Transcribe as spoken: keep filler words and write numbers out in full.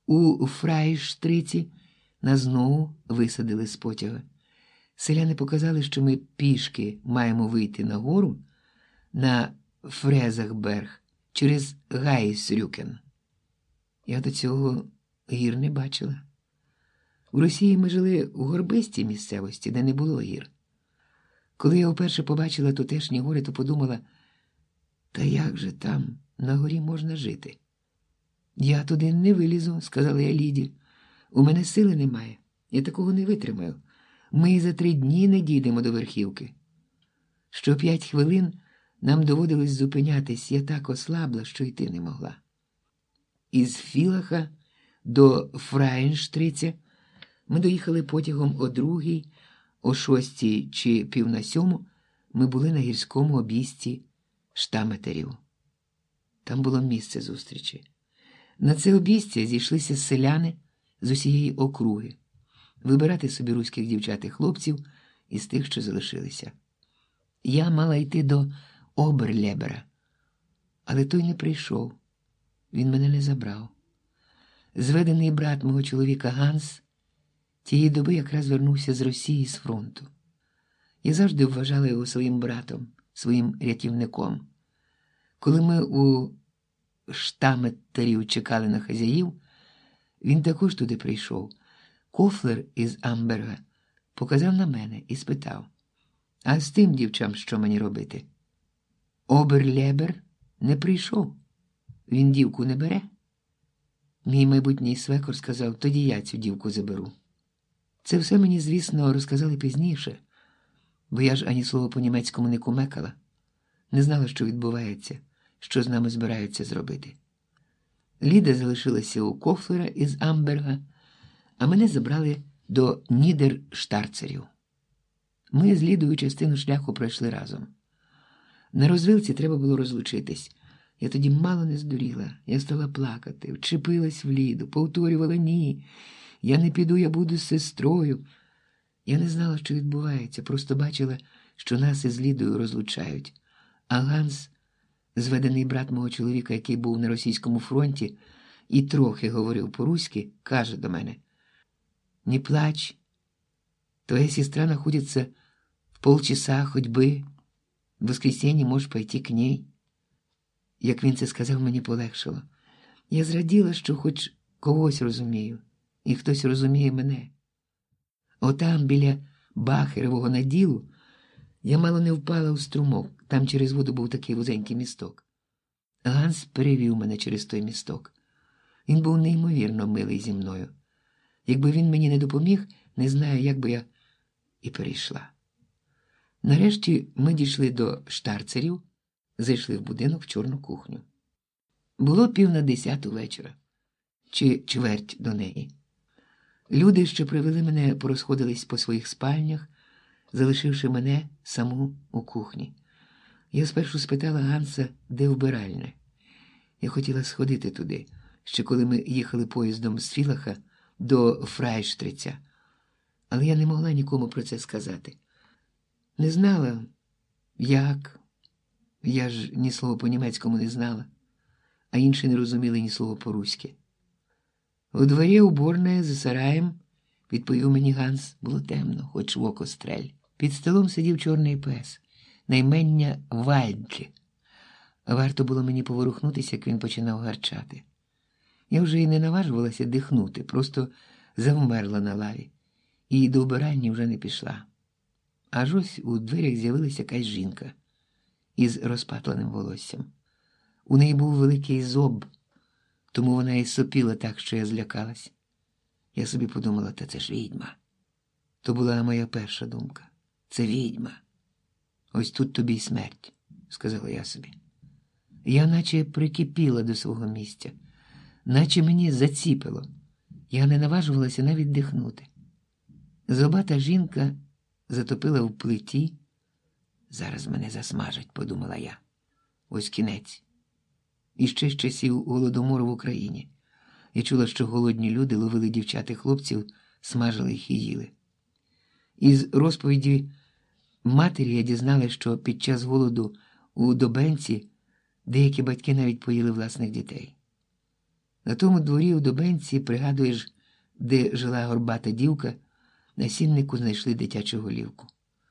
У Фрайштриці нас знову висадили з потяга. Селяни показали, що ми пішки маємо вийти на гору на Фрезахберг через Гайсрюкен. Я до цього гір не бачила. У Росії ми жили у горбистій місцевості, де не було гір. Коли я вперше побачила тутешні гори, то подумала, та як же там на горі можна жити? Я туди не вилізу, сказала я Ліді. У мене сили немає, я такого не витримаю. Ми і за три дні не дійдемо до верхівки. Що п'ять хвилин нам доводилось зупинятись, я так ослабла, що йти не могла. Із Філаха до Фрайнштриця ми доїхали потягом о другій, о шостій чи пів на сьому ми були на гірському об'їзді Штаметерів. Там було місце зустрічі. На це об'їздя зійшлися селяни з усієї округи, вибирати собі руських дівчат і хлопців із тих, що залишилися. Я мала йти до Оберлебера, але той не прийшов. Він мене не забрав. Зведений брат мого чоловіка Ганс тієї доби якраз вернувся з Росії з фронту. Я завжди вважала його своїм братом, своїм рятівником. Коли ми у Штаметерів чекали на хазяїв, він також туди прийшов. Кофлер із Амберга показав на мене і спитав, а з тим дівчам що мені робити? Оберлебер не прийшов. Він дівку не бере? Мій майбутній свекор сказав, тоді я цю дівку заберу. Це все мені, звісно, розказали пізніше, бо я ж ані слова по-німецькому не кумекала. Не знала, що відбувається, що з нами збираються зробити. Ліда залишилася у Кофлера із Амберга, а мене забрали до Нідерштарцерів. Ми з Лідою частину шляху пройшли разом. На розвилці треба було розлучитись. Я тоді мало не здуріла. Я стала плакати, вчепилась в Ліду, повторювала «ні». Я не піду, я буду з сестрою. Я не знала, що відбувається, просто бачила, що нас із Лідою розлучають. А Ганс, зведений брат мого чоловіка, який був на російському фронті і трохи говорив по-руськи, каже до мене: «Не плачь, твоя сестра находится в полчаса ходьби, в воскресенье можеш пойти к ней». Як він це сказав, мені полегшило. Я зраділа, що хоч когось розумію, і хтось розуміє мене. Отам, біля Бахеревого наділу, я мало не впала у струмок, там через воду був такий вузенький місток. Ганс перевів мене через той місток. Він був неймовірно милий зі мною. Якби він мені не допоміг, не знаю, як би я і перейшла. Нарешті ми дійшли до Штарцерів, зайшли в будинок в чорну кухню. Було пів на десяту вечора, чи чверть до неї. Люди, що привели мене, порозходились по своїх спальнях, залишивши мене саму у кухні. Я спершу спитала Ганса, де вбиральня. Я хотіла сходити туди, ще коли ми їхали поїздом з Філаха до Фрайштриця. Але я не могла нікому про це сказати. Не знала, як. Я ж ні слова по-німецькому не знала, а інші не розуміли ні слова по-руськи. «У дворі уборная за сараєм», – відповів мені Ганс. Було темно, хоч в око стрель. Під столом сидів чорний пес, наймення Вальдлі. Варто було мені поворухнутися, як він починав гарчати. Я вже й не наважувалася дихнути, просто завмерла на лаві. І до вбиральні вже не пішла. Аж ось у дверях з'явилася якась жінка із розпатленим волоссям. У неї був великий зоб, тому вона і сопіла так, що я злякалась. Я собі подумала, та це ж відьма. То була моя перша думка. Це відьма. Ось тут тобі й смерть, сказала я собі. Я наче прикипіла до свого місця, наче мені заціпило. Я не наважувалася навіть дихнути. Зобата жінка затопила в плиті. Зараз мене засмажать, подумала я. Ось кінець. І ще з часів Голодомору в Україні. Я чула, що голодні люди ловили дівчат і хлопців, смажили їх і їли. Із розповіді матері я дізналася, що під час голоду у Добенці деякі батьки навіть поїли власних дітей. На тому дворі у Дубенці, пригадуєш, де жила горбата дівка, на сіннику знайшли дитячу голівку.